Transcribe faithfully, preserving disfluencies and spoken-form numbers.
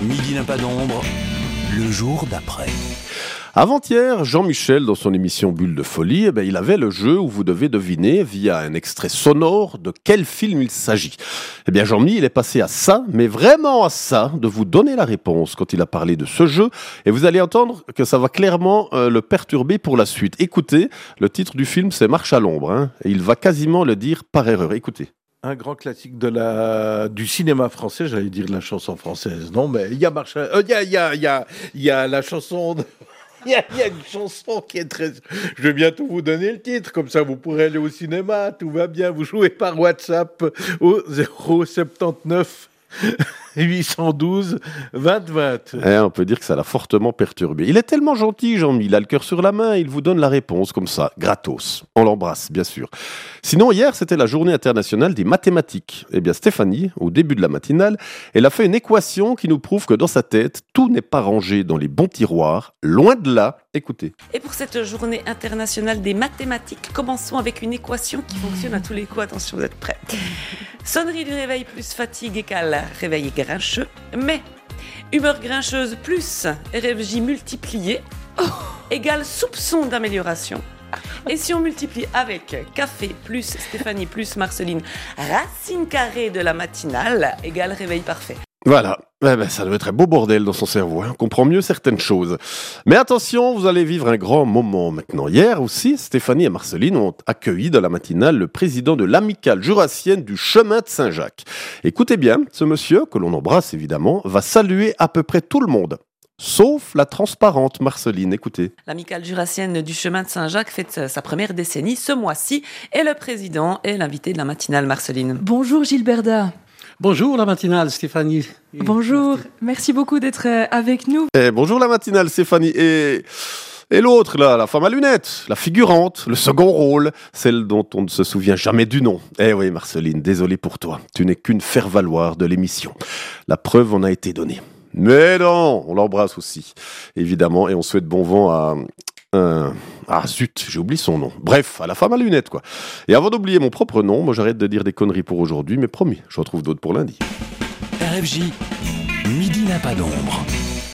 Midi n'a pas d'ombre, le jour d'après. Avant-hier, Jean-Michel, dans son émission Bulle de folie, eh ben, il avait le jeu où vous devez deviner, via un extrait sonore, de quel film il s'agit. Eh bien, Jean-Mi, il est passé à ça, mais vraiment à ça, de vous donner la réponse quand il a parlé de ce jeu. Et vous allez entendre que ça va clairement euh, le perturber pour la suite. Écoutez, le titre du film, c'est Marche à l'ombre. Hein, et il va quasiment le dire par erreur. Écoutez. Un grand classique de la, du cinéma français, j'allais dire de la chanson française. Non, mais il y a Marche à... euh, il y a, il y a, il y a, il y a la chanson... De... Il y, a, il y a une chanson qui est très... Je vais bientôt vous donner le titre, comme ça vous pourrez aller au cinéma, tout va bien. Vous jouez par WhatsApp au zéro soixante-dix-neuf huit cent douze vingt vingt. Eh, on peut dire que ça l'a fortement perturbé. Il est tellement gentil, Jean-Mi, il a le cœur sur la main, il vous donne la réponse comme ça, gratos. On l'embrasse, bien sûr. Sinon, hier, c'était la journée internationale des mathématiques. Eh bien, Stéphanie, au début de la matinale, elle a fait une équation qui nous prouve que dans sa tête, tout n'est pas rangé dans les bons tiroirs. Loin de là, écoutez. Et pour cette journée internationale des mathématiques, commençons avec une équation qui fonctionne à tous les coups. Attention, vous êtes prêts. Sonnerie du réveil plus fatigue égale réveil grincheux, mais humeur grincheuse plus R F J multiplié oh. égale soupçon d'amélioration. Et si on multiplie avec café plus Stéphanie plus Marceline, racine carrée de la matinale égale réveil parfait. Voilà, eh ben, ça doit être un beau bordel dans son cerveau, hein. On comprend mieux certaines choses. Mais attention, vous allez vivre un grand moment maintenant. Hier aussi, Stéphanie et Marceline ont accueilli dans la matinale le président de l'amicale jurassienne du chemin de Saint-Jacques. Écoutez bien, ce monsieur, que l'on embrasse évidemment, va saluer à peu près tout le monde. Sauf la transparente Marceline, écoutez. L'amicale jurassienne du chemin de Saint-Jacques fête sa première décennie ce mois-ci et le président est l'invité de la matinale Marceline. Bonjour Gilberda. Bonjour la matinale Stéphanie. Bonjour, merci beaucoup d'être avec nous. Eh, bonjour la matinale Stéphanie et... Et l'autre, là, la femme à lunettes, la figurante, le second rôle, celle dont on ne se souvient jamais du nom. Eh oui, Marceline, désolé pour toi. Tu n'es qu'une faire-valoir de l'émission. La preuve en a été donnée. Mais non, on l'embrasse aussi, évidemment, et on souhaite bon vent à... Euh, ah zut, j'ai oublié son nom. Bref, à la femme à lunettes, quoi. Et avant d'oublier mon propre nom, moi j'arrête de dire des conneries pour aujourd'hui, mais promis, je retrouve d'autres pour lundi. R F J, Midi n'a pas d'ombre.